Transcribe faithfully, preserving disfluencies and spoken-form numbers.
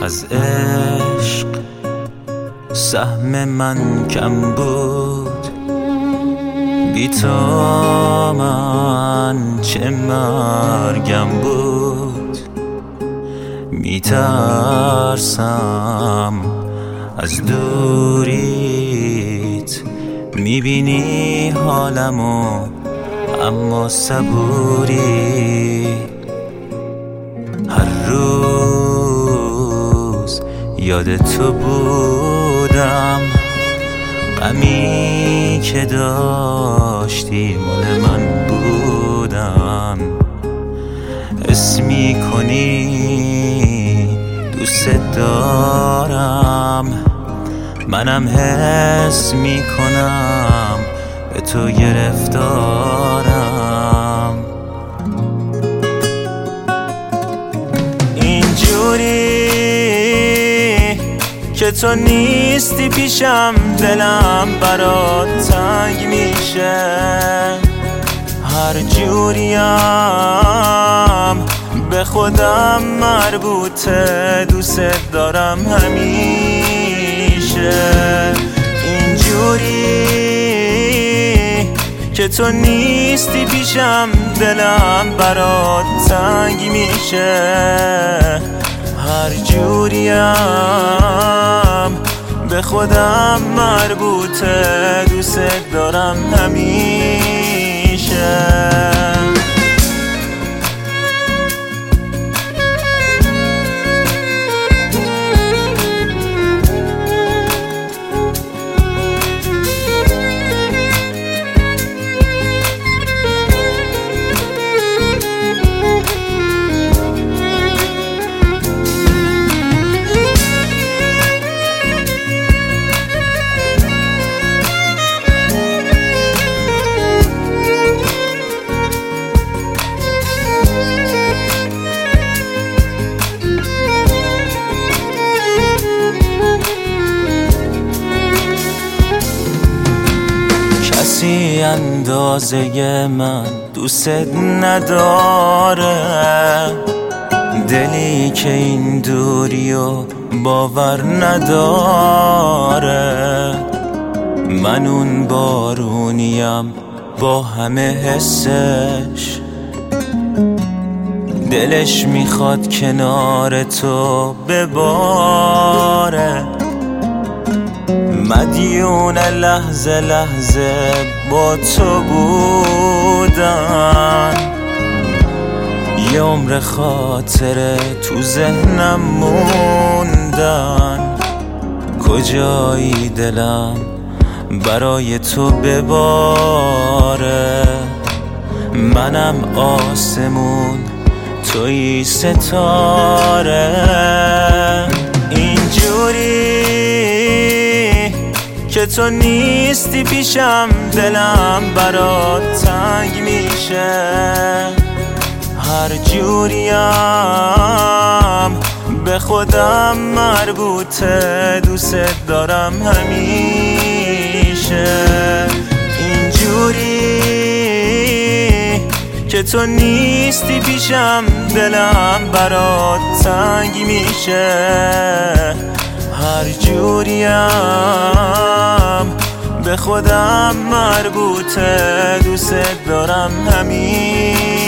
از عشق سهم من کم بود، بی تو من چه مرگم بود. میترسم از دوریت، میبینی حالمو اما صبوری. هر روز یاد تو بودم، غمی که داشتی مال من بودم. حس میکنی دوست دارم، منم حس میکنم به تو گرفتارم. اینجوری که تو نیستی پیشم، دلم برات تنگ میشه. هر جوریم به خودم مربوطه، دوست دارم همیشه. اینجوری که تو نیستی پیشم، دلم برات تنگ میشه. هر جوریم به خودم مربوطه، دوست دارم همیشه. کسی اندازه من دوست نداره، دلی که این دوریو باور نداره. من اون بارونیم با همه حسش، دلش میخواد کنار تو بباره. مدیون لحظه لحظه با تو بودن، یه عمر خاطره تو ذهنم موندن. کجایی دلم برای تو بباره، منم آسمون توی ستاره. اینجوری که تو نیستی پیشم، دلم برات تنگ میشه. هر جوریم به خودم مربوطه، دوست دارم همیشه. اینجوری که تو نیستی پیشم، دلم برات تنگ میشه. هر جوریم به خودم مربوطه، دوست دارم همیشه.